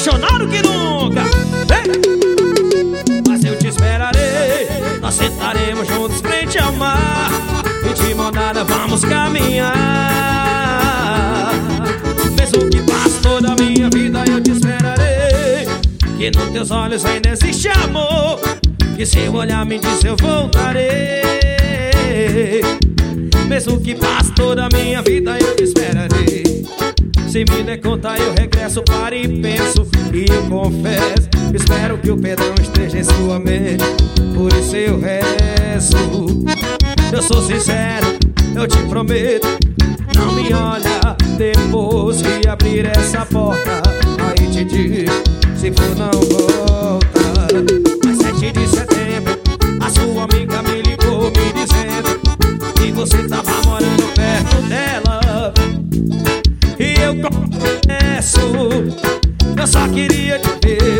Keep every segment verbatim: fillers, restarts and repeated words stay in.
apaixonado que nunca. Ei! Mas eu te esperarei, nós sentaremos juntos frente ao mar e de mão dada vamos caminhar. Mesmo que passe toda a minha vida eu te esperarei, que nos teus olhos ainda existe amor, que seu olhar me diz eu voltarei. Mesmo que passe toda a minha vida eu te esperarei. Se me der conta eu regresso, paro e penso, e eu confesso, espero que o perdão esteja em sua mente, por isso eu rezo. Eu sou sincero, eu te prometo, não me olha depois que abrir essa porta. Aí te digo, se for não volta. Mas sete de setembro, a sua amiga me ligou me dizendo que você tava morando perto dela. E eu confesso, eu só queria te ver,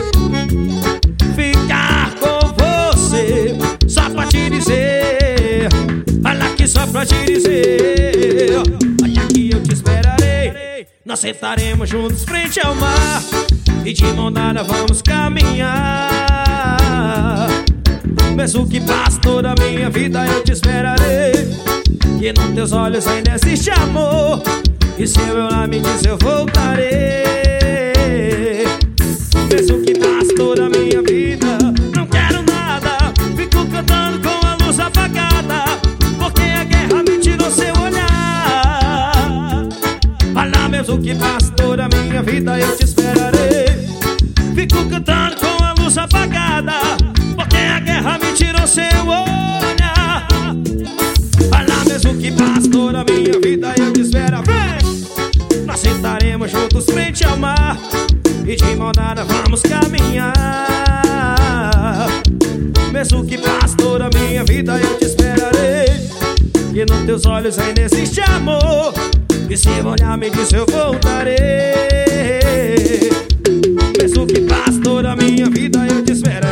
ficar com você, só pra te dizer, olha aqui só pra te dizer, olha aqui eu te esperarei, nós sentaremos juntos frente ao mar e de mão dada vamos caminhar. Mesmo que passe toda a minha vida eu te esperarei, que nos teus olhos ainda existe amor, e se eu lá me diz eu voltarei. Mesmo que passe toda a minha vida, não quero nada, fico cantando com a luz apagada, porque a guerra me tirou seu olhar. Olha, mesmo que passe toda a minha vida eu te esperarei, fico cantando com a luz apagada, porque a guerra me tirou seu olhar. Olha, mesmo que passe toda a minha vida eu te espero. Nós sentaremos juntos frente ao mar e de mão dada vamos caminhar. Mesmo que passe toda a minha vida eu te esperarei, que nos teus olhos ainda existe amor, e se eu olhar me diz eu voltarei. Mesmo que passe toda a minha vida eu te esperarei.